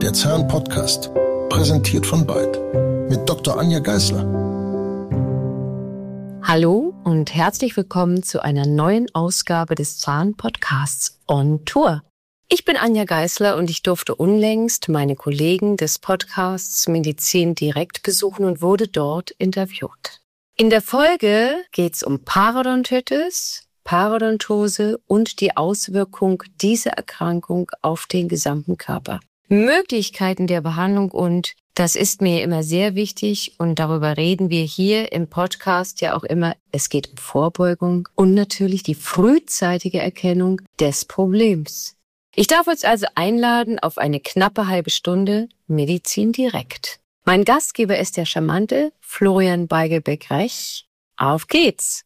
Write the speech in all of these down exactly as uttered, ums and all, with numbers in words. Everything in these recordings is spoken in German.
der Zahn-Podcast. Präsentiert von Byte. Mit Doktor Anja Geisler. Hallo und herzlich willkommen zu einer neuen Ausgabe des Zahn-Podcasts on Tour. Ich bin Anja Geisler und ich durfte unlängst meine Kollegen des Podcasts Medizin direkt besuchen und wurde dort interviewt. In der Folge geht es um Parodontitis, Parodontose und die Auswirkung dieser Erkrankung auf den gesamten Körper. Möglichkeiten der Behandlung und das ist mir immer sehr wichtig und darüber reden wir hier im Podcast ja auch immer. Es geht um Vorbeugung und natürlich die frühzeitige Erkennung des Problems. Ich darf uns also einladen auf eine knappe halbe Stunde Medizin direkt. Mein Gastgeber ist der charmante Florian Beigelbeck-Rech. Auf geht's!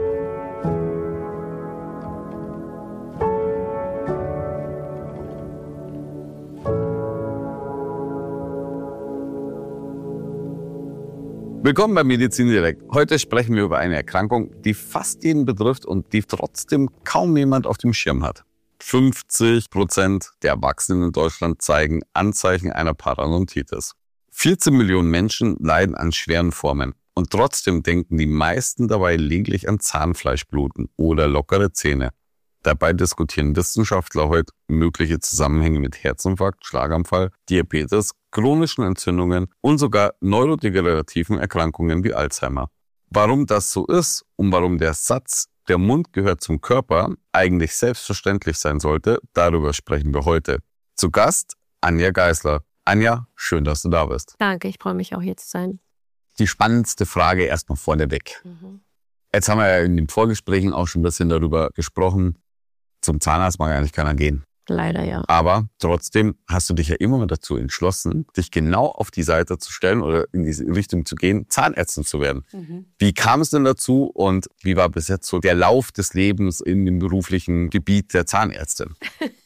Willkommen bei Medizin direkt. Heute sprechen wir über eine Erkrankung, die fast jeden betrifft und die trotzdem kaum jemand auf dem Schirm hat. fünfzig Prozent der Erwachsenen in Deutschland zeigen Anzeichen einer Parodontitis. vierzehn Millionen Menschen leiden an schweren Formen und trotzdem denken die meisten dabei lediglich an Zahnfleischbluten oder lockere Zähne. Dabei diskutieren Wissenschaftler heute mögliche Zusammenhänge mit Herzinfarkt, Schlaganfall, Diabetes, chronischen Entzündungen und sogar neurodegenerativen Erkrankungen wie Alzheimer. Warum das so ist und warum der Satz, der Mund gehört zum Körper, eigentlich selbstverständlich sein sollte, darüber sprechen wir heute. Zu Gast Anja Geisler. Anja, schön, dass du da bist. Danke, ich freue mich auch hier zu sein. Die spannendste Frage erstmal vorneweg. Mhm. Jetzt haben wir ja in den Vorgesprächen auch schon ein bisschen darüber gesprochen. Zum Zahnarzt mag eigentlich keiner gehen. Leider ja. Aber trotzdem hast du dich ja immer dazu entschlossen, dich genau auf die Seite zu stellen oder in diese Richtung zu gehen, Zahnärztin zu werden. Mhm. Wie kam es denn dazu und wie war bis jetzt so der Lauf des Lebens in dem beruflichen Gebiet der Zahnärztin?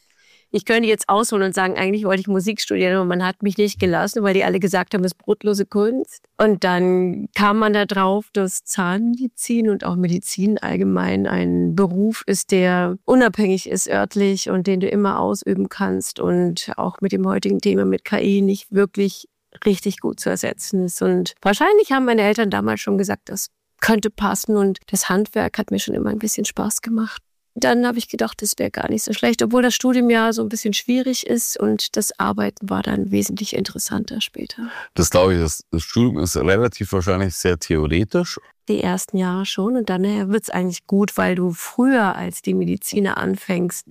Ich könnte jetzt ausholen und sagen, eigentlich wollte ich Musik studieren, aber man hat mich nicht gelassen, weil die alle gesagt haben, es ist brotlose Kunst. Und dann kam man da drauf, dass Zahnmedizin und auch Medizin allgemein ein Beruf ist, der unabhängig ist örtlich und den du immer ausüben kannst und auch mit dem heutigen Thema mit K I nicht wirklich richtig gut zu ersetzen ist. Und wahrscheinlich haben meine Eltern damals schon gesagt, das könnte passen und das Handwerk hat mir schon immer ein bisschen Spaß gemacht. Dann habe ich gedacht, das wäre gar nicht so schlecht, obwohl das Studium ja so ein bisschen schwierig ist und das Arbeiten war dann wesentlich interessanter später. Das glaube ich, das, das Studium ist relativ wahrscheinlich sehr theoretisch. Die ersten Jahre schon und dann wird es eigentlich gut, weil du früher als die Mediziner anfängst,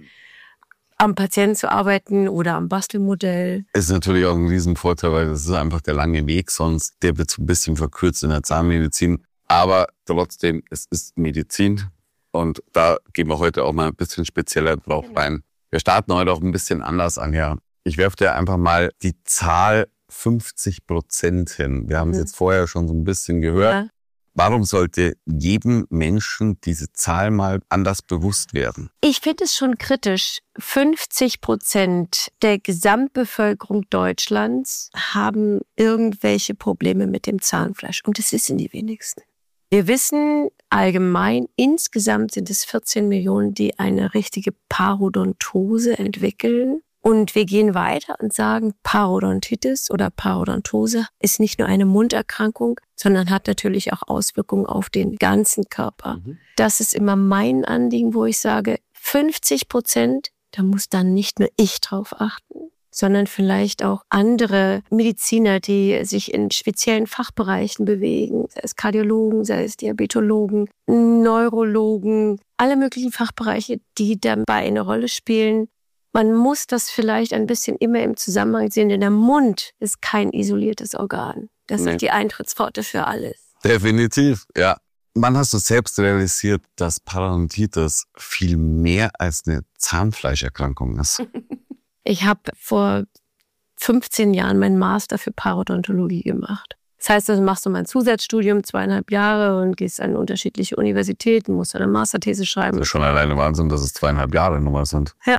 am Patienten zu arbeiten oder am Bastelmodell. Ist natürlich auch ein Riesenvorteil, weil das ist einfach der lange Weg, sonst der wird so ein bisschen verkürzt in der Zahnmedizin. Aber trotzdem, es ist Medizin. Und da gehen wir heute auch mal ein bisschen spezieller drauf rein. Wir starten heute auch ein bisschen anders an. Ja, ich werfe dir einfach mal die Zahl fünfzig Prozent hin. Wir haben es mhm. jetzt vorher schon so ein bisschen gehört. Ja. Warum sollte jedem Menschen diese Zahl mal anders bewusst werden? Ich finde es schon kritisch. fünfzig Prozent der Gesamtbevölkerung Deutschlands haben irgendwelche Probleme mit dem Zahnfleisch. Und das wissen die wenigsten. Wir wissen allgemein, insgesamt sind es vierzehn Millionen, die eine richtige Parodontose entwickeln. Und wir gehen weiter und sagen, Parodontitis oder Parodontose ist nicht nur eine Munderkrankung, sondern hat natürlich auch Auswirkungen auf den ganzen Körper. Mhm. Das ist immer mein Anliegen, wo ich sage, fünfzig Prozent, da muss dann nicht nur ich drauf achten, sondern vielleicht auch andere Mediziner, die sich in speziellen Fachbereichen bewegen, sei es Kardiologen, sei es Diabetologen, Neurologen, alle möglichen Fachbereiche, die dabei eine Rolle spielen. Man muss das vielleicht ein bisschen immer im Zusammenhang sehen, denn der Mund ist kein isoliertes Organ. Das nee. ist die Eintrittspforte für alles. Definitiv, ja. Wann hast du selbst realisiert, dass Parodontitis viel mehr als eine Zahnfleischerkrankung ist? Ich habe vor fünfzehn Jahren meinen Master für Parodontologie gemacht. Das heißt, du machst du mal ein Zusatzstudium, zweieinhalb Jahre und gehst an unterschiedliche Universitäten, musst eine Masterthese schreiben. Das ist schon alleine Wahnsinn, dass es zweieinhalb Jahre nochmal sind. Ja,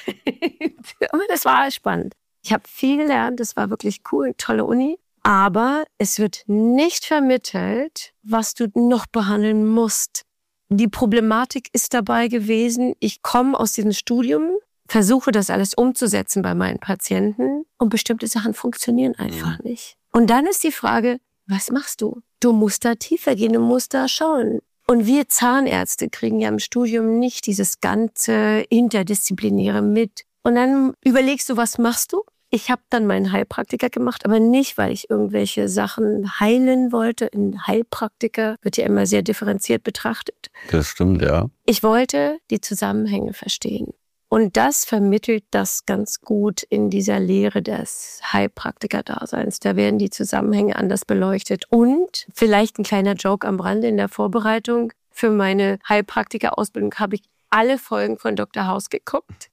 aber das war spannend. Ich habe viel gelernt, das war wirklich cool, tolle Uni. Aber es wird nicht vermittelt, was du noch behandeln musst. Die Problematik ist dabei gewesen, ich komme aus diesem Studium versuche das alles umzusetzen bei meinen Patienten und bestimmte Sachen funktionieren einfach mhm. nicht. Und dann ist die Frage, was machst du? Du musst da tiefer gehen, du musst da schauen. Und wir Zahnärzte kriegen ja im Studium nicht dieses ganze Interdisziplinäre mit. Und dann überlegst du, was machst du? Ich habe dann meinen Heilpraktiker gemacht, aber nicht, weil ich irgendwelche Sachen heilen wollte. Ein Heilpraktiker wird ja immer sehr differenziert betrachtet. Das stimmt, ja. Ich wollte die Zusammenhänge verstehen. Und das vermittelt das ganz gut in dieser Lehre des Heilpraktiker-Daseins. Da werden die Zusammenhänge anders beleuchtet. Und vielleicht ein kleiner Joke am Rande in der Vorbereitung. Für meine Heilpraktiker-Ausbildung habe ich alle Folgen von Doktor House geguckt,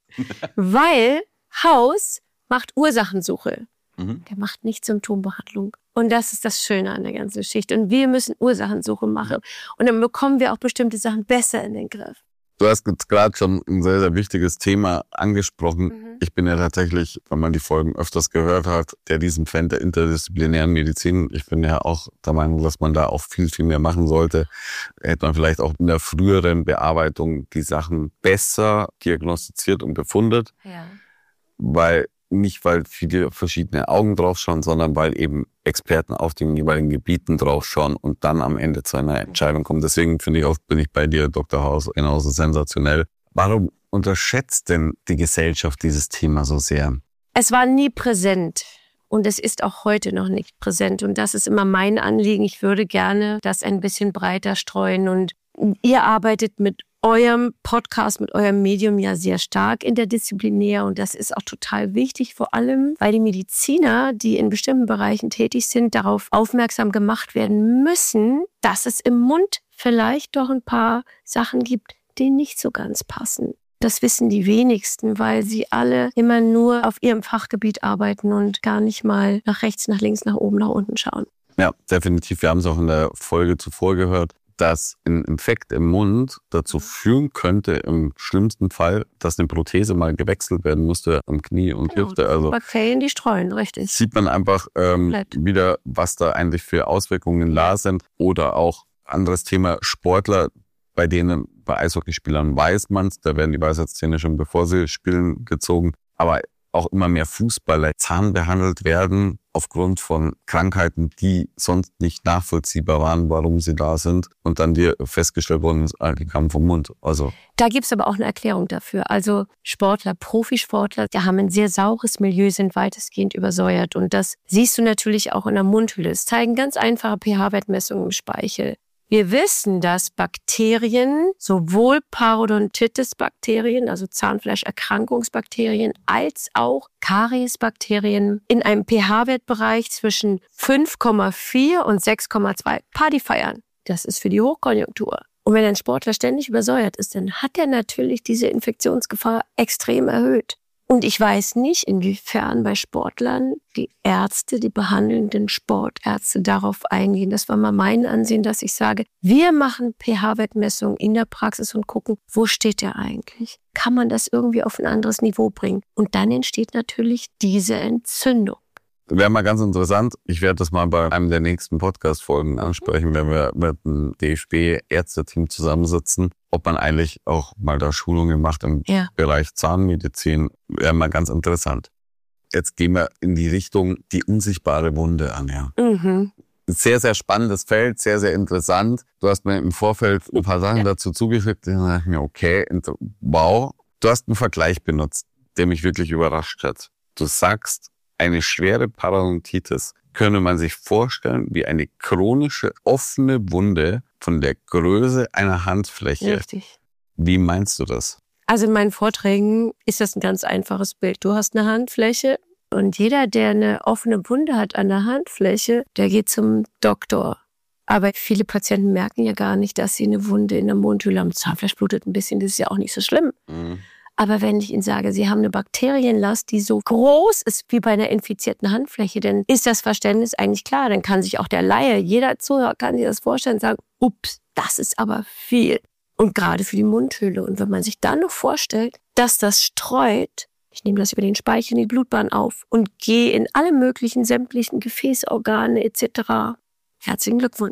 weil House macht Ursachensuche. Mhm. Der macht nicht Symptombehandlung. Und das ist das Schöne an der ganzen Geschichte. Und wir müssen Ursachensuche machen. Und dann bekommen wir auch bestimmte Sachen besser in den Griff. Du hast jetzt gerade schon ein sehr, sehr wichtiges Thema angesprochen. Mhm. Ich bin ja tatsächlich, wenn man die Folgen öfters gehört hat, der diesen Fan der interdisziplinären Medizin. Ich bin ja auch der Meinung, dass man da auch viel, viel mehr machen sollte. Hätte man vielleicht auch in der früheren Bearbeitung die Sachen besser diagnostiziert und befundet. Ja. Weil nicht, weil viele verschiedene Augen draufschauen, sondern weil eben Experten auf den jeweiligen Gebieten draufschauen und dann am Ende zu einer Entscheidung kommen. Deswegen finde ich auch, bin ich bei dir, Doktor House, genauso sensationell. Warum unterschätzt denn die Gesellschaft dieses Thema so sehr? Es war nie präsent und es ist auch heute noch nicht präsent. Und das ist immer mein Anliegen. Ich würde gerne das ein bisschen breiter streuen. Und ihr arbeitet mit eurem Podcast, mit eurem Medium ja sehr stark interdisziplinär und das ist auch total wichtig, vor allem, weil die Mediziner, die in bestimmten Bereichen tätig sind, darauf aufmerksam gemacht werden müssen, dass es im Mund vielleicht doch ein paar Sachen gibt, die nicht so ganz passen. Das wissen die wenigsten, weil sie alle immer nur auf ihrem Fachgebiet arbeiten und gar nicht mal nach rechts, nach links, nach oben, nach unten schauen. Ja, definitiv. Wir haben es auch in der Folge zuvor gehört, dass ein Infekt im Mund dazu führen könnte, im schlimmsten Fall, dass eine Prothese mal gewechselt werden musste am Knie und genau, Hüfte. Also Bakterien, die streuen, richtig. Sieht man einfach ähm, wieder, was da eigentlich für Auswirkungen da sind. Oder auch anderes Thema, Sportler, bei denen, bei Eishockeyspielern weiß man es, da werden die Weisheitszähne schon bevor sie spielen gezogen. Aber auch immer mehr Fußballer zahnbehandelt werden aufgrund von Krankheiten, die sonst nicht nachvollziehbar waren, warum sie da sind. Und dann dir festgestellt worden ist, die kamen vom Mund. Also da gibt's aber auch eine Erklärung dafür. Also Sportler, Profisportler, die haben ein sehr saures Milieu, sind weitestgehend übersäuert. Und das siehst du natürlich auch in der Mundhülle. Es zeigen ganz einfache pH-Wertmessungen im Speichel. Wir wissen, dass Bakterien, sowohl Parodontitis-Bakterien, also Zahnfleischerkrankungsbakterien, als auch Kariesbakterien in einem pH-Wertbereich zwischen fünf Komma vier und sechs Komma zwei Party feiern. Das ist für die Hochkonjunktur. Und wenn ein Sportler ständig übersäuert ist, dann hat er natürlich diese Infektionsgefahr extrem erhöht. Und ich weiß nicht, inwiefern bei Sportlern die Ärzte, die behandelnden Sportärzte darauf eingehen. Das war mal mein Ansehen, dass ich sage, wir machen pH-Wertmessungen in der Praxis und gucken, wo steht der eigentlich? Kann man das irgendwie auf ein anderes Niveau bringen? Und dann entsteht natürlich diese Entzündung. Wäre mal ganz interessant. Ich werde das mal bei einem der nächsten Podcast-Folgen ansprechen, wenn wir mit einem D F B-Ärzteteam zusammensitzen, ob man eigentlich auch mal da Schulungen macht im ja. Bereich Zahnmedizin. Wäre mal ganz interessant. Jetzt gehen wir in die Richtung die unsichtbare Wunde an. Ja. Mhm. Sehr, sehr spannendes Feld, sehr, sehr interessant. Du hast mir im Vorfeld ein paar Sachen ja. dazu zugeschickt. Da dachte ich mir, okay, wow. Du hast einen Vergleich benutzt, der mich wirklich überrascht hat. Du sagst, eine schwere Parodontitis könnte man sich vorstellen wie eine chronische offene Wunde von der Größe einer Handfläche. Richtig. Wie meinst du das? Also in meinen Vorträgen ist das ein ganz einfaches Bild. Du hast eine Handfläche und jeder, der eine offene Wunde hat an der Handfläche, der geht zum Doktor. Aber viele Patienten merken ja gar nicht, dass sie eine Wunde in der Mundhöhle haben. Zahnfleisch blutet ein bisschen, das ist ja auch nicht so schlimm. Mhm. Aber wenn ich Ihnen sage, Sie haben eine Bakterienlast, die so groß ist wie bei einer infizierten Handfläche, dann ist das Verständnis eigentlich klar. Dann kann sich auch der Laie, jeder Zuhörer kann sich das vorstellen und sagen, ups, das ist aber viel. Und gerade für die Mundhöhle. Und wenn man sich dann noch vorstellt, dass das streut, ich nehme das über den Speichel in die Blutbahn auf und gehe in alle möglichen sämtlichen Gefäßorgane et cetera. Herzlichen Glückwunsch.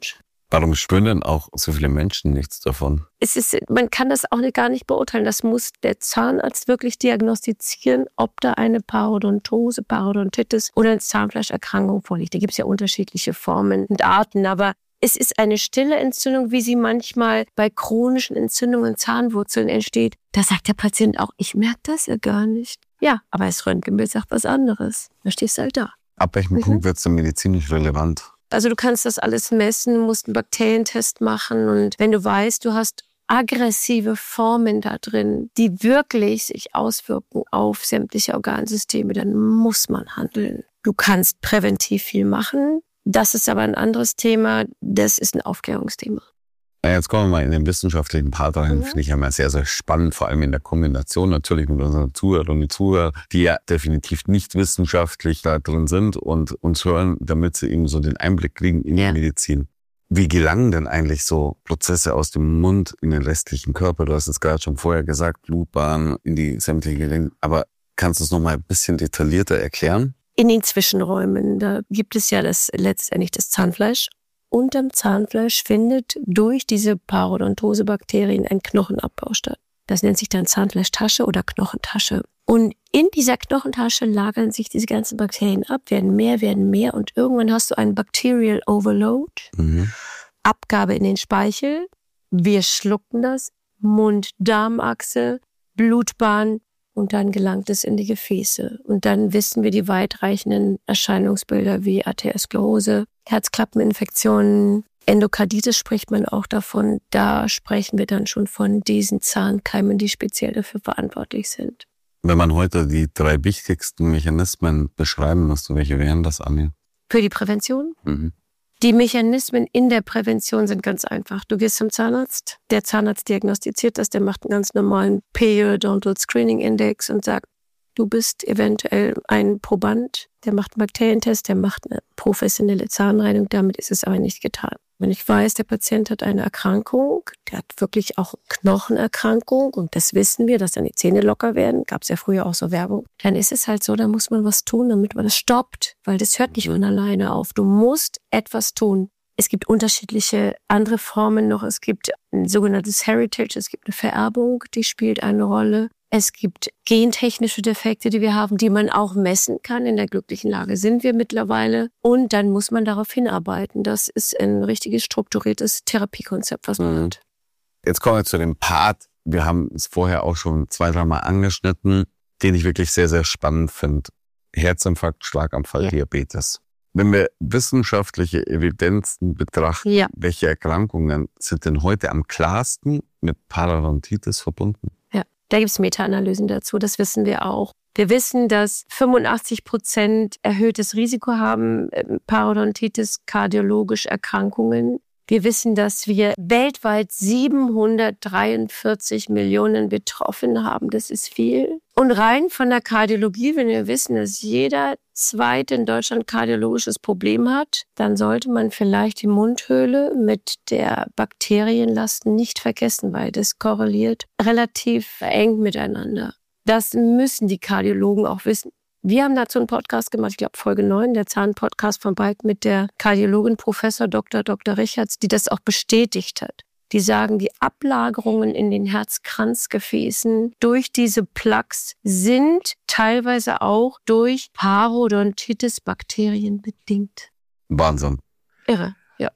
Warum spüren denn auch so viele Menschen nichts davon? Es ist, man kann das auch nicht, gar nicht beurteilen. Das muss der Zahnarzt wirklich diagnostizieren, ob da eine Parodontose, Parodontitis oder eine Zahnfleischerkrankung vorliegt. Da gibt es ja unterschiedliche Formen und Arten, aber es ist eine stille Entzündung, wie sie manchmal bei chronischen Entzündungen Zahnwurzeln entsteht. Da sagt der Patient auch, ich merke das ja gar nicht. Ja, aber das Röntgenbild sagt was anderes. Da stehst du halt da. Ab welchem mhm. Punkt wird es denn medizinisch relevant? Also du kannst das alles messen, musst einen Bakterientest machen und wenn du weißt, du hast aggressive Formen da drin, die wirklich sich auswirken auf sämtliche Organsysteme, dann muss man handeln. Du kannst präventiv viel machen. Das ist aber ein anderes Thema. Das ist ein Aufklärungsthema. Na, jetzt kommen wir mal in den wissenschaftlichen Part rein. Mhm. Finde ich ja mal sehr, sehr spannend, vor allem in der Kombination natürlich mit unseren Zuhörern und Zuhörern, die ja definitiv nicht wissenschaftlich da drin sind und uns hören, damit sie eben so den Einblick kriegen in ja. die Medizin. Wie gelangen denn eigentlich so Prozesse aus dem Mund in den restlichen Körper? Du hast es gerade schon vorher gesagt, Blutbahn in die sämtlichen Gelenke. Aber kannst du es noch mal ein bisschen detaillierter erklären? In den Zwischenräumen, da gibt es ja das letztendlich das Zahnfleisch. Unterm Zahnfleisch findet durch diese Parodontose-Bakterien ein Knochenabbau statt. Das nennt sich dann Zahnfleischtasche oder Knochentasche. Und in dieser Knochentasche lagern sich diese ganzen Bakterien ab, werden mehr, werden mehr und irgendwann hast du einen Bacterial Overload, mhm. Abgabe in den Speichel, wir schlucken das, Mund-Darm-Achse, Blutbahn und dann gelangt es in die Gefäße. Und dann wissen wir die weitreichenden Erscheinungsbilder wie Arteriosklerose, Herzklappeninfektionen, Endokarditis spricht man auch davon. Da sprechen wir dann schon von diesen Zahnkeimen, die speziell dafür verantwortlich sind. Wenn man heute die drei wichtigsten Mechanismen beschreiben müsste, welche wären das, Anja? Für die Prävention? Mhm. Die Mechanismen in der Prävention sind ganz einfach. Du gehst zum Zahnarzt, der Zahnarzt diagnostiziert das, der macht einen ganz normalen Periodontal Screening Index und sagt, du bist eventuell ein Proband, der macht einen Bakterientest, der macht eine professionelle Zahnreinigung, damit ist es aber nicht getan. Wenn ich weiß, der Patient hat eine Erkrankung, der hat wirklich auch Knochenerkrankung und das wissen wir, dass dann die Zähne locker werden, gab es ja früher auch so Werbung, dann ist es halt so, da muss man was tun, damit man das stoppt, weil das hört nicht von alleine auf. Du musst etwas tun. Es gibt unterschiedliche andere Formen noch. Es gibt ein sogenanntes Heritage, es gibt eine Vererbung, die spielt eine Rolle. Es gibt gentechnische Defekte, die wir haben, die man auch messen kann. In der glücklichen Lage sind wir mittlerweile. Und dann muss man darauf hinarbeiten. Das ist ein richtiges strukturiertes Therapiekonzept, was man mhm. hat. Jetzt kommen wir zu dem Part. Wir haben es vorher auch schon zwei, dreimal angeschnitten, den ich wirklich sehr, sehr spannend finde. Herzinfarkt, Schlaganfall, ja. Diabetes. Wenn wir wissenschaftliche Evidenzen betrachten, ja. welche Erkrankungen sind denn heute am klarsten mit Parodontitis verbunden? Ja. Da gibt es Meta-Analysen dazu, das wissen wir auch. Wir wissen, dass fünfundachtzig Prozent erhöhtes Risiko haben, Parodontitis, kardiologische Erkrankungen. Wir wissen, dass wir weltweit siebenhundertdreiundvierzig Millionen Betroffene haben. Das ist viel. Und rein von der Kardiologie, wenn wir wissen, dass jeder Zweite in Deutschland kardiologisches Problem hat, dann sollte man vielleicht die Mundhöhle mit der Bakterienlast nicht vergessen, weil das korreliert relativ eng miteinander. Das müssen die Kardiologen auch wissen. Wir haben dazu einen Podcast gemacht, ich glaube Folge neun, der Zahnpodcast von Bald mit der Kardiologin Professor Doktor Doktor Richards, die das auch bestätigt hat. Die sagen, die Ablagerungen in den Herzkranzgefäßen durch diese Plaques sind teilweise auch durch Parodontitis-Bakterien bedingt. Wahnsinn. Irre, ja.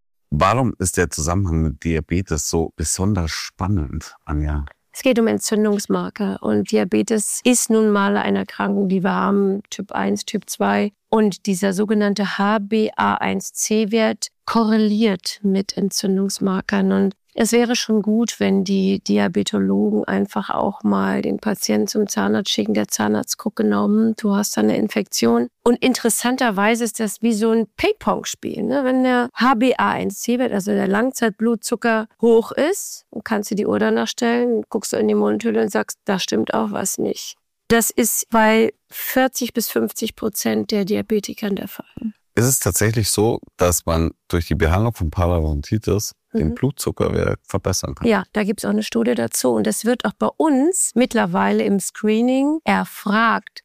Warum ist der Zusammenhang mit Diabetes so besonders spannend, Anja? Es geht um Entzündungsmarker und Diabetes ist nun mal eine Erkrankung, die wir haben, Typ eins, Typ zwei. Und dieser sogenannte H b A eins C Wert korreliert mit Entzündungsmarkern. Und es wäre schon gut, wenn die Diabetologen einfach auch mal den Patienten zum Zahnarzt schicken. Der Zahnarzt guckt genau, du hast da eine Infektion. Und interessanterweise ist das wie so ein Ping-Pong-Spiel. Ne? Wenn der H b A eins C Wert, also der Langzeitblutzucker, hoch ist, dann kannst du die Uhr danach stellen, guckst du in die Mundhöhle und sagst, da stimmt auch was nicht. Das ist bei vierzig bis fünfzig Prozent der Diabetikern der Fall. Ist es tatsächlich so, dass man durch die Behandlung von Parodontitis mhm. den Blutzuckerwert verbessern kann? Ja, da gibt es auch eine Studie dazu. Und das wird auch bei uns mittlerweile im Screening erfragt.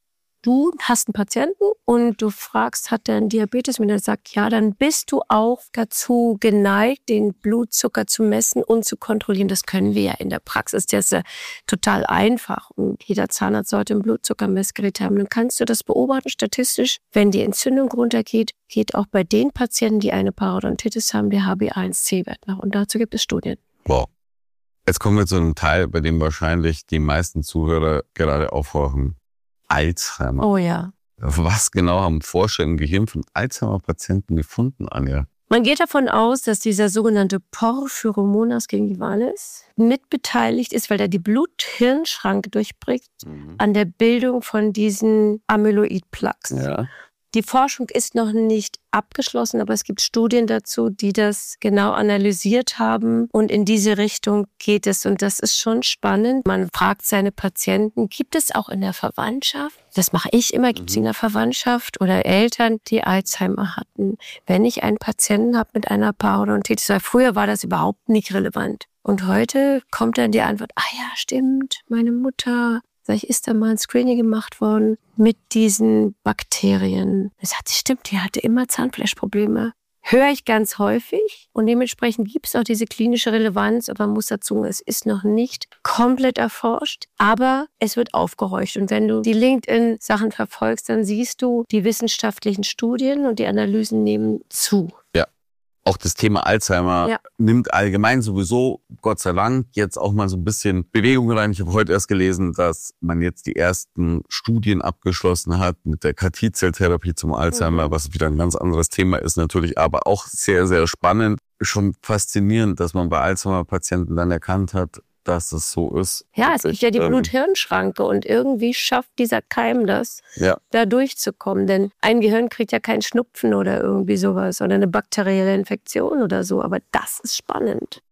Du hast einen Patienten und du fragst, hat der einen Diabetes? Wenn er sagt, ja, dann bist du auch dazu geneigt, den Blutzucker zu messen und zu kontrollieren. Das können wir ja in der Praxis. Das ist ja total einfach. Und jeder Zahnarzt sollte ein Blutzuckermessgerät haben. Dann kannst du das beobachten statistisch. Wenn die Entzündung runtergeht, geht auch bei den Patienten, die eine Parodontitis haben, der H b A eins C Wert nach. Und dazu gibt es Studien. Wow. Jetzt kommen wir zu einem Teil, bei dem wahrscheinlich die meisten Zuhörer gerade aufhorchen. Alzheimer. Oh ja. Was genau haben Forscher im Gehirn von Alzheimer-Patienten gefunden, Anja? Man geht davon aus, dass dieser sogenannte Porphyromonas gingivalis mitbeteiligt ist, weil er die Blut-Hirn-Schranke durchbricht, mhm. an der Bildung von diesen Amyloid-Plaques. Ja. Die Forschung ist noch nicht abgeschlossen, aber es gibt Studien dazu, die das genau analysiert haben. Und in diese Richtung geht es. Und das ist schon spannend. Man fragt seine Patienten, gibt es auch in der Verwandtschaft? Das mache ich immer. Gibt es in der Verwandtschaft oder Eltern, die Alzheimer hatten? Wenn ich einen Patienten habe mit einer Parodontitis, weil früher war das überhaupt nicht relevant. Und heute kommt dann die Antwort, ah ja, stimmt, meine Mutter. Vielleicht ist da mal ein Screening gemacht worden mit diesen Bakterien. Das hat, stimmt, die hatte immer Zahnfleischprobleme. Höre ich ganz häufig und dementsprechend gibt es auch diese klinische Relevanz. Aber man muss dazu, es ist noch nicht komplett erforscht, aber es wird aufgehorcht. Und wenn du die LinkedIn-Sachen verfolgst, dann siehst du, die wissenschaftlichen Studien und die Analysen nehmen zu. Ja. Auch das Thema Alzheimer ja. nimmt allgemein sowieso, Gott sei Dank, jetzt auch mal so ein bisschen Bewegung rein. Ich habe heute erst gelesen, dass man jetzt die ersten Studien abgeschlossen hat mit der K T-Zelltherapie zum Alzheimer, mhm. was wieder ein ganz anderes Thema ist natürlich, aber auch sehr, sehr spannend. Schon faszinierend, dass man bei Alzheimer-Patienten dann erkannt hat, dass es so ist. Ja, es gibt ja die Blut-Hirn-Schranke und irgendwie schafft dieser Keim das, ja. da durchzukommen. Denn ein Gehirn kriegt ja keinen Schnupfen oder irgendwie sowas oder eine bakterielle Infektion oder so. Aber das ist spannend.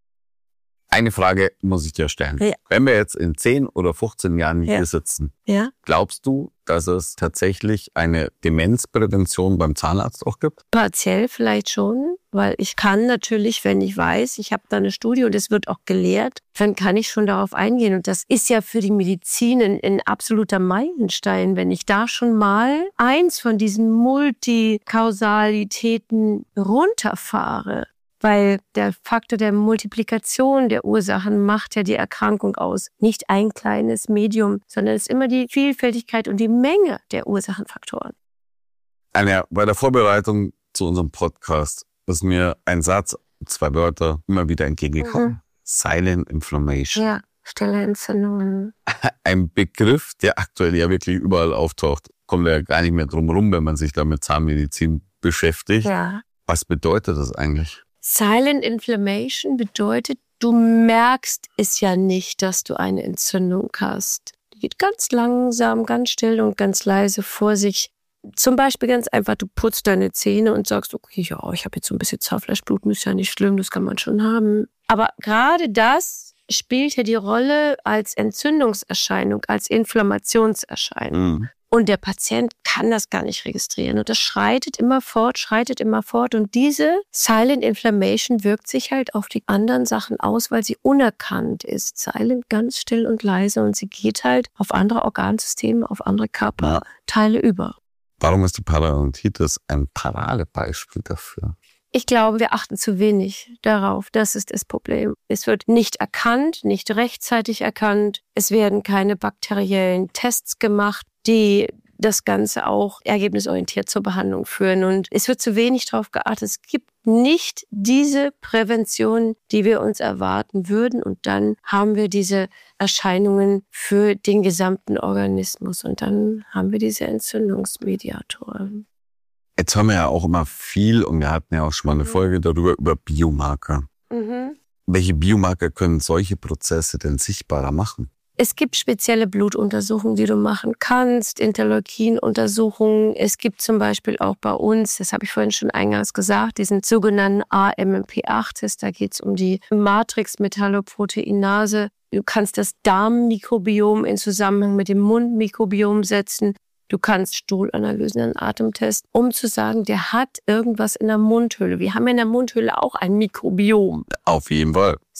Eine Frage muss ich dir stellen. Ja. Wenn wir jetzt in zehn oder fünfzehn Jahren ja. hier sitzen, ja. glaubst du, dass es tatsächlich eine Demenzprävention beim Zahnarzt auch gibt? Partiell vielleicht schon, weil ich kann natürlich, wenn ich weiß, ich habe da eine Studie und es wird auch gelehrt, dann kann ich schon darauf eingehen. Und das ist ja für die Medizin ein, ein absoluter Meilenstein, wenn ich da schon mal eins von diesen Multikausalitäten runterfahre. Weil der Faktor der Multiplikation der Ursachen macht ja die Erkrankung aus. Nicht ein kleines Medium, sondern es ist immer die Vielfältigkeit und die Menge der Ursachenfaktoren. Anja, bei der Vorbereitung zu unserem Podcast ist mir ein Satz, zwei Wörter immer wieder entgegengekommen. Mhm. Silent Inflammation. Ja, stille Entzündungen. Ein Begriff, der aktuell ja wirklich überall auftaucht. Kommt ja gar nicht mehr drum rum, wenn man sich da mit Zahnmedizin beschäftigt. Ja. Was bedeutet das eigentlich? Silent Inflammation bedeutet, du merkst es ja nicht, dass du eine Entzündung hast. Die geht ganz langsam, ganz still und ganz leise vor sich. Zum Beispiel ganz einfach, du putzt deine Zähne und sagst, okay, ja, ich habe jetzt so ein bisschen Zahnfleischblut, ist ja nicht schlimm, das kann man schon haben. Aber gerade das spielt ja die Rolle als Entzündungserscheinung, als Inflammationserscheinung. Mhm. Und der Patient kann das gar nicht registrieren. Und das schreitet immer fort, schreitet immer fort. Und diese Silent Inflammation wirkt sich halt auf die anderen Sachen aus, weil sie unerkannt ist. Silent, ganz still und leise. Und sie geht halt auf andere Organsysteme, auf andere Körperteile ja. über. Warum ist die Parodontitis ein Paradebeispiel dafür? Ich glaube, wir achten zu wenig darauf. Das ist das Problem. Es wird nicht erkannt, nicht rechtzeitig erkannt. Es werden keine bakteriellen Tests gemacht, die das Ganze auch ergebnisorientiert zur Behandlung führen. Und es wird zu wenig darauf geachtet. Es gibt nicht diese Prävention, die wir uns erwarten würden. Und dann haben wir diese Erscheinungen für den gesamten Organismus. Und dann haben wir diese Entzündungsmediatoren. Jetzt haben wir ja auch immer viel, und wir hatten ja auch schon mal eine Folge darüber, über Biomarker. Mhm. Welche Biomarker können solche Prozesse denn sichtbarer machen? Es gibt spezielle Blutuntersuchungen, die du machen kannst, Interleukin-Untersuchungen. Es gibt zum Beispiel auch bei uns, das habe ich vorhin schon eingangs gesagt, diesen sogenannten A M M P acht Test. Da geht es um die Matrix-Metalloproteinase. Du kannst das Darmmikrobiom in Zusammenhang mit dem Mundmikrobiom setzen. Du kannst Stuhlanalysen, einen Atemtest, um zu sagen, der hat irgendwas in der Mundhöhle. Wir haben ja in der Mundhöhle auch ein Mikrobiom. Auf jeden Fall. So.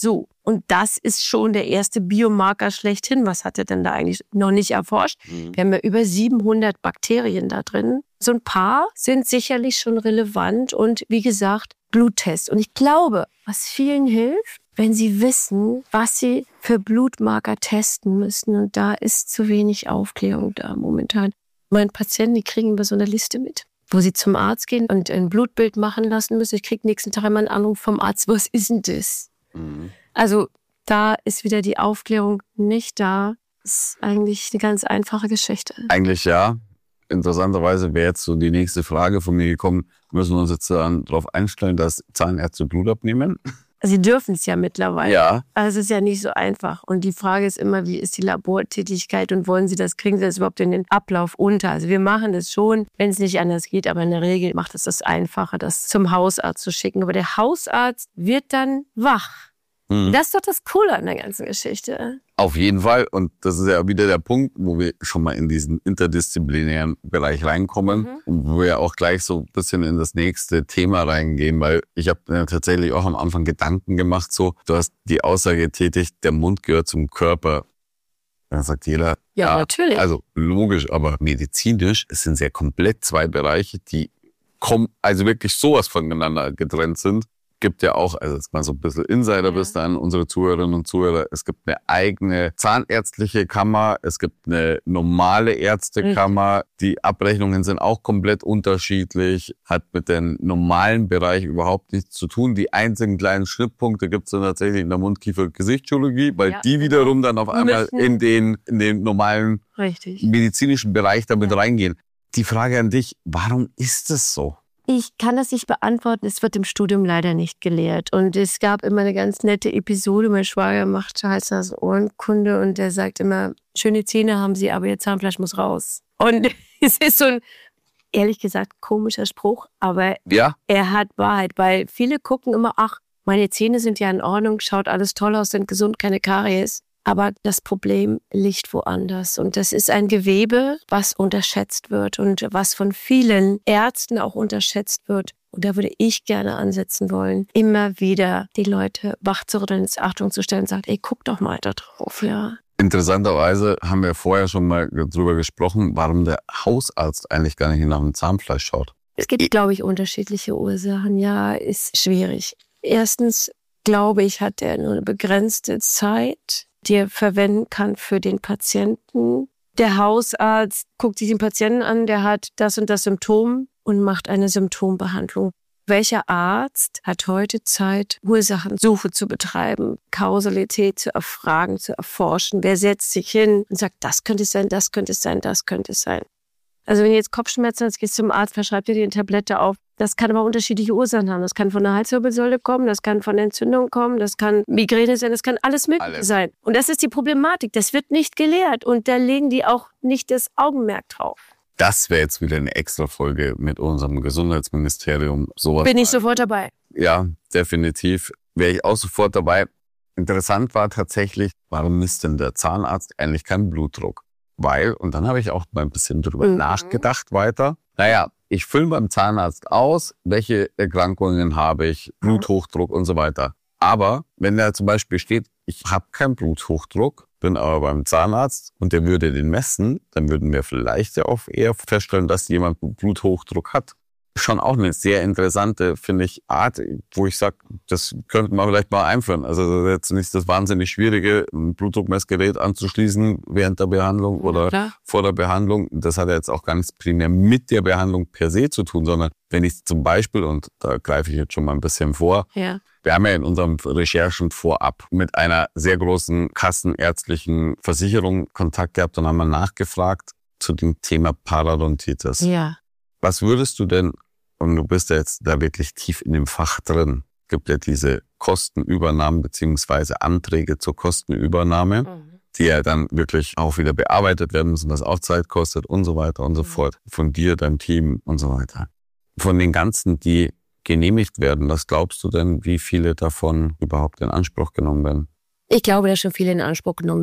Und das ist schon der erste Biomarker schlechthin. Was hat er denn da eigentlich noch nicht erforscht? Mhm. Wir haben ja über siebenhundert Bakterien da drin. So ein paar sind sicherlich schon relevant und wie gesagt, Bluttest. Und ich glaube, was vielen hilft, wenn sie wissen, was sie für Blutmarker testen müssen. Und da ist zu wenig Aufklärung da momentan. Meine Patienten, die kriegen über so eine Liste mit, wo sie zum Arzt gehen und ein Blutbild machen lassen müssen. Ich kriege nächsten Tag immer einen Anruf vom Arzt, was ist denn das? Mhm. Also da ist wieder die Aufklärung nicht da. Das ist eigentlich eine ganz einfache Geschichte. Eigentlich ja. Interessanterweise wäre jetzt so die nächste Frage von mir gekommen, müssen wir uns jetzt dann darauf einstellen, dass Zahnärzte Blut abnehmen? Sie dürfen es ja mittlerweile. Ja. Also es ist ja nicht so einfach. Und die Frage ist immer, wie ist die Labortätigkeit und wollen Sie das, kriegen Sie das überhaupt in den Ablauf unter? Also wir machen das schon, wenn es nicht anders geht, aber in der Regel macht es das einfacher, das zum Hausarzt zu schicken. Aber der Hausarzt wird dann wach. Mhm. Das ist doch das Coole an der ganzen Geschichte. Auf jeden Fall. Und das ist ja wieder der Punkt, wo wir schon mal in diesen interdisziplinären Bereich reinkommen. Mhm. Und wo wir auch gleich so ein bisschen in das nächste Thema reingehen. Weil ich habe mir tatsächlich auch am Anfang Gedanken gemacht, so, du hast die Aussage getätigt, der Mund gehört zum Körper. Dann sagt jeder, ja, ja natürlich. Also logisch, aber medizinisch, es sind sehr komplett zwei Bereiche, die kommen, also wirklich sowas voneinander getrennt sind. Gibt ja auch, also jetzt mal so ein bisschen Insiderwissen an unsere Zuhörerinnen und Zuhörer, es gibt eine eigene zahnärztliche Kammer, es gibt eine normale Ärztekammer, die Abrechnungen sind auch komplett unterschiedlich, hat mit dem normalen Bereich überhaupt nichts zu tun. Die einzigen kleinen Schnittpunkte gibt es dann tatsächlich in der Mundkiefer-Gesichtschirurgie, weil ja, die wiederum dann auf einmal in den, in den normalen Richtig. medizinischen Bereich damit ja. reingehen. Die Frage an dich, warum ist es so? Ich kann das nicht beantworten. Es wird im Studium leider nicht gelehrt. Und es gab immer eine ganz nette Episode. Mein Schwager macht Hals-Nasen-Ohrenkunde und der sagt immer, schöne Zähne haben Sie, aber Ihr Zahnfleisch muss raus. Und es ist so ein, ehrlich gesagt, komischer Spruch, aber ja. er hat Wahrheit. Weil viele gucken immer, ach, meine Zähne sind ja in Ordnung, schaut alles toll aus, sind gesund, keine Karies. Aber das Problem liegt woanders. Und das ist ein Gewebe, was unterschätzt wird und was von vielen Ärzten auch unterschätzt wird. Und da würde ich gerne ansetzen wollen, immer wieder die Leute wach zu rütteln, ins Achtung zu stellen und sagen, ey, guck doch mal da drauf, ja. Interessanterweise haben wir vorher schon mal drüber gesprochen, warum der Hausarzt eigentlich gar nicht nach dem Zahnfleisch schaut. Es gibt, glaube ich, unterschiedliche Ursachen. Ja, ist schwierig. Erstens, glaube ich, hat er nur eine begrenzte Zeit, die er verwenden kann für den Patienten. Der Hausarzt guckt sich den Patienten an, der hat das und das Symptom und macht eine Symptombehandlung. Welcher Arzt hat heute Zeit, Ursachensuche zu betreiben, Kausalität zu erfragen, zu erforschen? Wer setzt sich hin und sagt, das könnte es sein, das könnte es sein, das könnte es sein? Also wenn ihr jetzt Kopfschmerzen habt, gehst zum Arzt, verschreibt ihr dir eine Tablette auf. Das kann aber unterschiedliche Ursachen haben. Das kann von der Halswirbelsäule kommen, das kann von Entzündung kommen, das kann Migräne sein, das kann alles Mögliche alles. sein. Und das ist die Problematik. Das wird nicht gelehrt und da legen die auch nicht das Augenmerk drauf. Das wäre jetzt wieder eine extra Folge mit unserem Gesundheitsministerium. Sowas Bin ich sofort dabei. Ja, definitiv. Wäre ich auch sofort dabei. Interessant war tatsächlich, warum misst denn der Zahnarzt eigentlich keinen Blutdruck? Weil, und dann habe ich auch mal ein bisschen drüber mhm. nachgedacht weiter. Naja, ich fülle beim Zahnarzt aus, welche Erkrankungen habe ich, Bluthochdruck und so weiter. Aber wenn da zum Beispiel steht, ich habe keinen Bluthochdruck, bin aber beim Zahnarzt und der würde den messen, dann würden wir vielleicht ja auch eher feststellen, dass jemand Bluthochdruck hat. Schon auch eine sehr interessante, finde ich, Art, wo ich sage, das könnte man vielleicht mal einführen. Also das ist jetzt nicht das wahnsinnig Schwierige, ein Blutdruckmessgerät anzuschließen während der Behandlung oder Klar. vor der Behandlung. Das hat ja jetzt auch gar nichts primär mit der Behandlung per se zu tun, sondern wenn ich zum Beispiel, und da greife ich jetzt schon mal ein bisschen vor, ja. wir haben ja in unseren Recherchen vorab mit einer sehr großen kassenärztlichen Versicherung Kontakt gehabt und haben mal nachgefragt zu dem Thema Parodontitis. Ja. Was würdest du denn, und du bist ja jetzt da wirklich tief in dem Fach drin, gibt ja diese Kostenübernahmen beziehungsweise Anträge zur Kostenübernahme, mhm. die ja dann wirklich auch wieder bearbeitet werden müssen, was auch Zeit kostet und so weiter und so mhm. fort. Von dir, deinem Team und so weiter. Von den ganzen, die genehmigt werden, was glaubst du denn, wie viele davon überhaupt in Anspruch genommen werden? Ich glaube, dass schon viele in Anspruch genommen werden.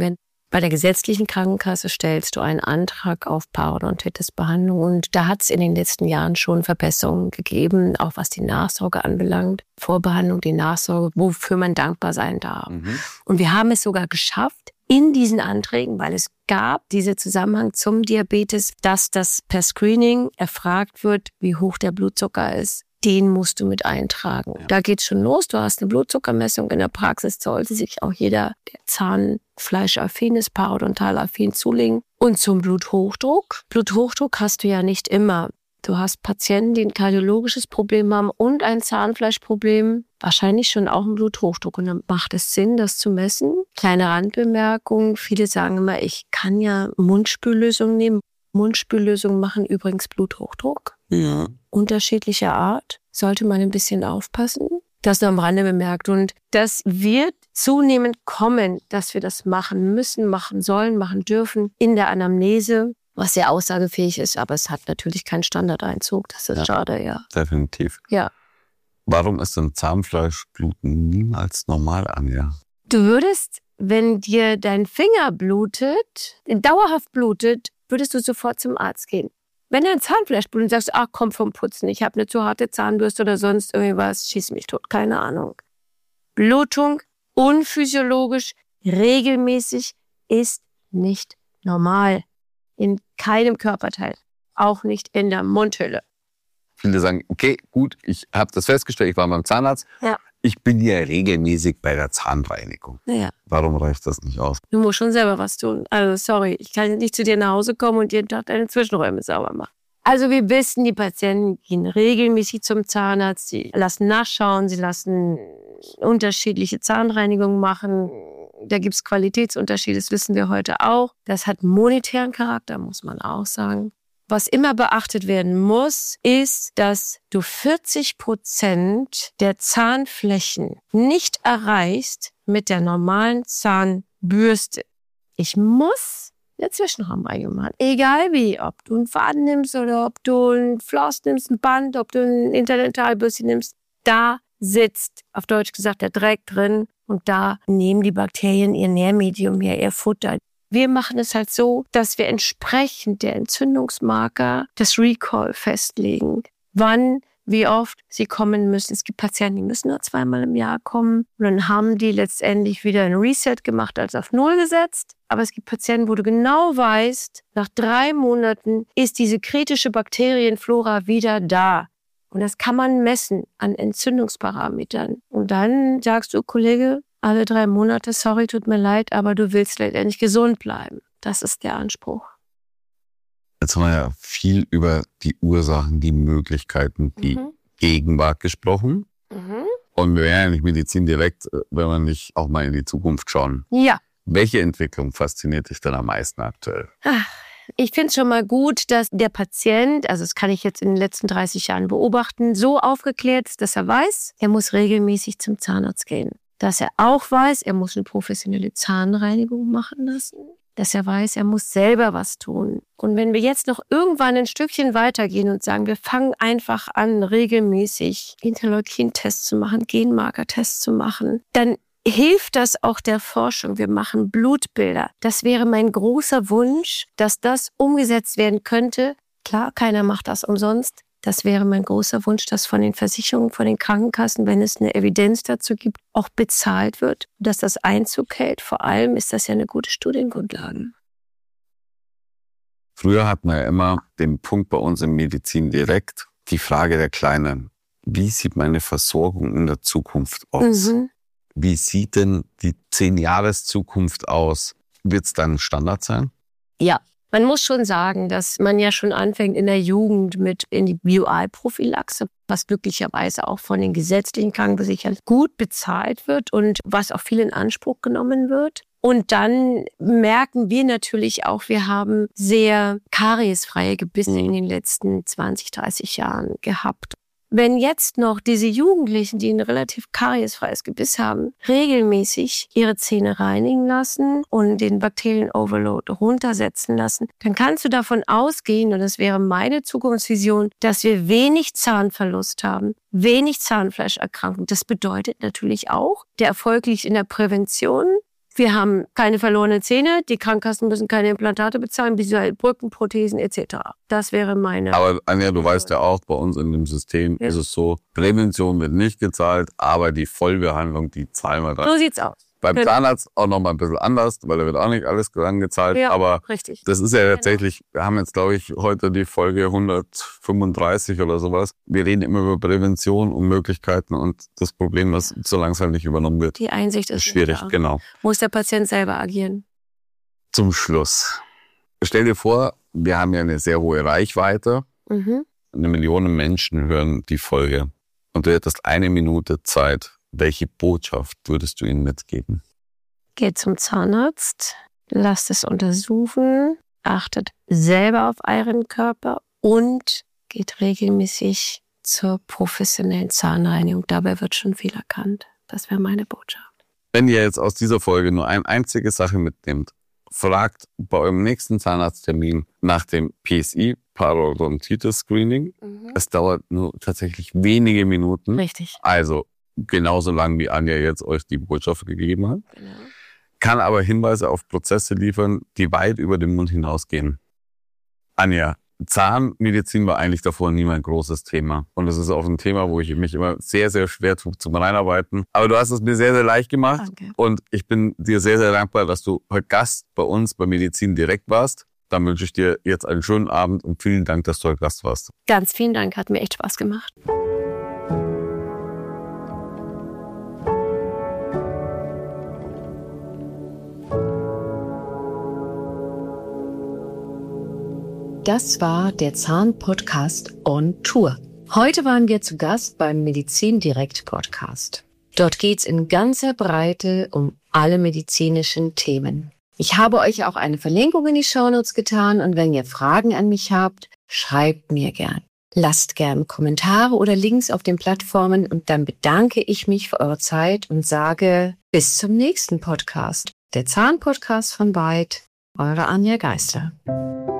Bei der gesetzlichen Krankenkasse stellst du einen Antrag auf Parodontitis-Behandlung und da hat es in den letzten Jahren schon Verbesserungen gegeben, auch was die Nachsorge anbelangt. Vorbehandlung, die Nachsorge, wofür man dankbar sein darf. Mhm. Und wir haben es sogar geschafft, in diesen Anträgen, weil es gab diesen Zusammenhang zum Diabetes, dass das per Screening erfragt wird, wie hoch der Blutzucker ist. Den musst du mit eintragen. Ja. Da geht's schon los. Du hast eine Blutzuckermessung. In der Praxis sollte sich auch jeder, der zahnfleischaffin ist, parodontalaffin zulegen. Und zum Bluthochdruck. Bluthochdruck hast du ja nicht immer. Du hast Patienten, die ein kardiologisches Problem haben und ein Zahnfleischproblem. Wahrscheinlich schon auch ein Bluthochdruck. Und dann macht es Sinn, das zu messen. Kleine Randbemerkung. Viele sagen immer, ich kann ja Mundspüllösung nehmen. Mundspüllösungen machen übrigens Bluthochdruck. Ja. Unterschiedlicher Art. Sollte man ein bisschen aufpassen. Das nur am Rande bemerkt. Und das wird zunehmend kommen, dass wir das machen müssen, machen sollen, machen dürfen in der Anamnese, was sehr aussagefähig ist. Aber es hat natürlich keinen Standardeinzug. Das ist ja schade, ja. Definitiv. Ja. Warum ist denn Zahnfleischbluten niemals normal, Anja? Du würdest, wenn dir dein Finger blutet, dauerhaft blutet, würdest du sofort zum Arzt gehen. Wenn dein Zahnfleisch blutet und sagst, ach komm vom Putzen, ich habe eine zu harte Zahnbürste oder sonst irgendwas, schieß mich tot, keine Ahnung. Blutung, unphysiologisch, regelmäßig, ist nicht normal. In keinem Körperteil, auch nicht in der Mundhülle. Viele sagen, okay, gut, ich habe das festgestellt, ich war beim Zahnarzt. Ja. Ich bin ja regelmäßig bei der Zahnreinigung. Ja. Warum reicht das nicht aus? Du musst schon selber was tun. Also sorry, ich kann nicht zu dir nach Hause kommen und jeden Tag deine Zwischenräume sauber machen. Also wir wissen, die Patienten gehen regelmäßig zum Zahnarzt. Sie lassen nachschauen, sie lassen unterschiedliche Zahnreinigungen machen. Da gibt es Qualitätsunterschiede, das wissen wir heute auch. Das hat monetären Charakter, muss man auch sagen. Was immer beachtet werden muss, ist, dass du vierzig Prozent der Zahnflächen nicht erreichst mit der normalen Zahnbürste. Ich muss den Zwischenraum eingemacht. Egal wie, ob du einen Faden nimmst oder ob du ein Floss nimmst, ein Band, ob du ein Interdentalbürstchen nimmst, da sitzt, auf Deutsch gesagt, der Dreck drin und da nehmen die Bakterien ihr Nährmedium her, ihr Futter. Wir machen es halt so, dass wir entsprechend der Entzündungsmarker das Recall festlegen. Wann, wie oft sie kommen müssen. Es gibt Patienten, die müssen nur zweimal im Jahr kommen. Und dann haben die letztendlich wieder ein Reset gemacht, als auf Null gesetzt. Aber es gibt Patienten, wo du genau weißt, nach drei Monaten ist diese kritische Bakterienflora wieder da. Und das kann man messen an Entzündungsparametern. Und dann sagst du, Kollege, alle drei Monate, sorry, tut mir leid, aber du willst letztendlich gesund bleiben. Das ist der Anspruch. Jetzt haben wir ja viel über die Ursachen, die Möglichkeiten, die mhm. Gegenwart gesprochen. Mhm. Und wir wären ja nicht Medizin direkt, wenn wir nicht auch mal in die Zukunft schauen. Ja. Welche Entwicklung fasziniert dich denn am meisten aktuell? Ach, ich finde es schon mal gut, dass der Patient, also das kann ich jetzt in den letzten dreißig Jahren beobachten, so aufgeklärt ist, dass er weiß, er muss regelmäßig zum Zahnarzt gehen. Dass er auch weiß, er muss eine professionelle Zahnreinigung machen lassen. Dass er weiß, er muss selber was tun. Und wenn wir jetzt noch irgendwann ein Stückchen weitergehen und sagen, wir fangen einfach an, regelmäßig Interleukin-Tests zu machen, Genmarker-Tests zu machen, dann hilft das auch der Forschung. Wir machen Blutbilder. Das wäre mein großer Wunsch, dass das umgesetzt werden könnte. Klar, keiner macht das umsonst. Das wäre mein großer Wunsch, dass von den Versicherungen, von den Krankenkassen, wenn es eine Evidenz dazu gibt, auch bezahlt wird, dass das Einzug hält. Vor allem ist das ja eine gute Studiengrundlage. Früher hatten wir ja immer den Punkt bei uns in Medizin direkt, die Frage der Kleinen. Wie sieht meine Versorgung in der Zukunft aus? Mhm. Wie sieht denn die zehn-Jahres-Zukunft aus? Wird es dann Standard sein? Ja. Man muss schon sagen, dass man ja schon anfängt in der Jugend mit in die B U I-Prophylaxe, was glücklicherweise auch von den gesetzlichen Krankenversicherern gut bezahlt wird und was auch viel in Anspruch genommen wird. Und dann merken wir natürlich auch, wir haben sehr kariesfreie Gebisse in den letzten zwanzig, dreißig Jahren gehabt. Wenn jetzt noch diese Jugendlichen, die ein relativ kariesfreies Gebiss haben, regelmäßig ihre Zähne reinigen lassen und den Bakterien-Overload runtersetzen lassen, dann kannst du davon ausgehen, und das wäre meine Zukunftsvision, dass wir wenig Zahnverlust haben, wenig Zahnfleischerkrankung. Das bedeutet natürlich auch, der Erfolg liegt in der Prävention. Wir haben keine verlorenen Zähne, die Krankenkassen müssen keine Implantate bezahlen, visuelle Brücken, Prothesen et cetera. Das wäre meine... Aber Anja, du weißt ja auch, bei uns in dem System ja. ist es so, Prävention wird nicht gezahlt, aber die Vollbehandlung, die zahlen wir dann. So sieht's aus. Beim Zahnarzt auch noch mal ein bisschen anders, weil da wird auch nicht alles dran gezahlt. Ja, aber richtig. Das ist ja tatsächlich, wir haben jetzt, glaube ich, heute die Folge hundertfünfunddreißig oder sowas. Wir reden immer über Prävention und Möglichkeiten und das Problem ist, solange es halt nicht übernommen wird. Die Einsicht ist schwierig, da. Genau. Muss der Patient selber agieren. Zum Schluss. Stell dir vor, wir haben ja eine sehr hohe Reichweite. Mhm. Eine Million Menschen hören die Folge und du hättest eine Minute Zeit. Welche Botschaft würdest du ihnen mitgeben? Geht zum Zahnarzt, lasst es untersuchen, achtet selber auf euren Körper und geht regelmäßig zur professionellen Zahnreinigung. Dabei wird schon viel erkannt. Das wäre meine Botschaft. Wenn ihr jetzt aus dieser Folge nur eine einzige Sache mitnehmt, fragt bei eurem nächsten Zahnarzttermin nach dem P S I, Parodontitis Screening. Mhm. Es dauert nur tatsächlich wenige Minuten. Richtig. Also genauso lang, wie Anja jetzt euch die Botschaft gegeben hat. Genau. Kann aber Hinweise auf Prozesse liefern, die weit über den Mund hinausgehen. Anja, Zahnmedizin war eigentlich davor nie mein großes Thema. Und es ist auch ein Thema, wo ich mich immer sehr, sehr schwer tue zum Reinarbeiten. Aber du hast es mir sehr, sehr leicht gemacht. Danke. Und ich bin dir sehr, sehr dankbar, dass du heute Gast bei uns bei Medizin direkt warst. Dann wünsche ich dir jetzt einen schönen Abend und vielen Dank, dass du heute Gast warst. Ganz vielen Dank, hat mir echt Spaß gemacht. Das war der Zahn-Podcast on Tour. Heute waren wir zu Gast beim Medizin Direkt Podcast. Dort geht's in ganzer Breite um alle medizinischen Themen. Ich habe euch auch eine Verlinkung in die Shownotes getan und wenn ihr Fragen an mich habt, schreibt mir gern. Lasst gern Kommentare oder Links auf den Plattformen und dann bedanke ich mich für eure Zeit und sage bis zum nächsten Podcast. Der Zahn-Podcast von Byte, eure Anja Geister.